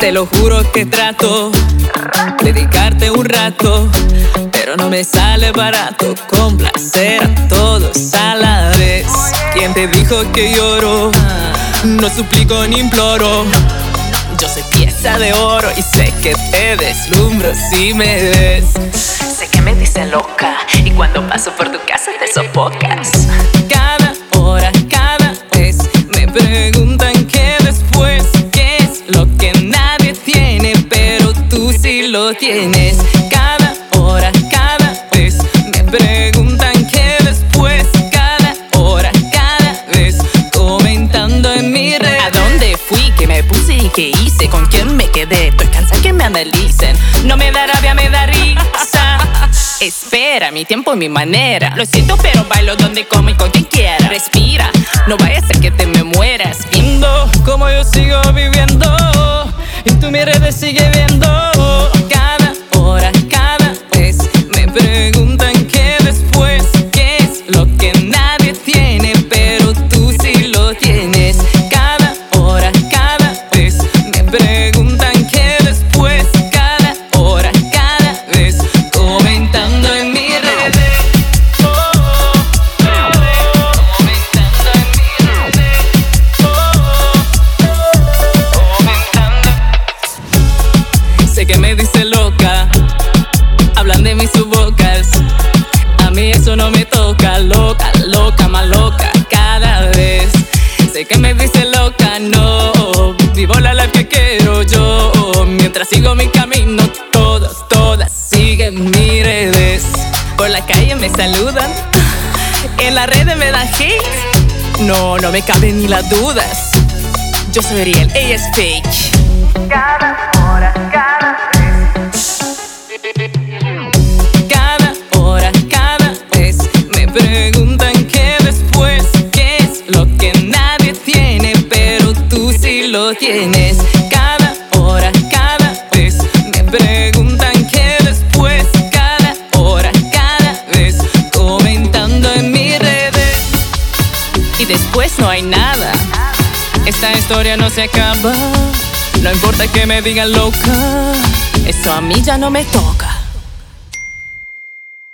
Te lo juro que trato dedicarte un rato, pero no me sale barato complacer a todos a la vez. ¿Quién te dijo que lloro? No suplico ni imploro. Yo soy pieza de oro y sé que te deslumbro si me ves. Sé que me dicen loca y cuando paso por tu casa te sofocas. Cada hora, cada vez me preguntan que después, ¿qué es lo que nadie tiene? Pero tú sí lo tienes. Cada hora, cada vez me preguntan que después, cada hora, cada vez comentando en mi red. ¿A dónde fui? ¿Qué me puse y qué hice? ¿Con quién me quedé? Estoy cansada que me analicen. No me da rabia, me da risa. Espera, mi tiempo y mi manera. Lo siento, pero bailo donde como y con quien quiera. Respira, no vaya a ser que te me mueras. Viendo como yo sigo viviendo y tú mi redes sigue viendo. Cada hora, cada vez me preguntan que después, ¿qué es lo que nadie tiene? Pero tú sí lo tienes. Cada hora, cada vez me preguntan que después, cada hora, cada vez comentando en mis redes. Comentando en mis redes. Sé que me dice loca, hablan de mí sus bocas. A mí eso no me toca. Loca, loca, más loca cada vez. Sé que me dice loca, no. Vivo la life que quiero yo. Mientras sigo mi camino, todas siguen mis redes. Por la calle me saludan, en las redes me dan hate. No me caben ni las dudas. Yo soy real, ella es fake. Cada hora, cada vez. Cada hora, cada vez me preguntan que después, ¿qué es lo que nadie tiene? Pero tú sí lo tienes. Cada hora, cada vez me preguntan que después, cada hora, cada vez comentando en mis redes. Y después no hay nada. Esta historia no se acaba. No importa que me digan loca, eso a mí ya no me toca.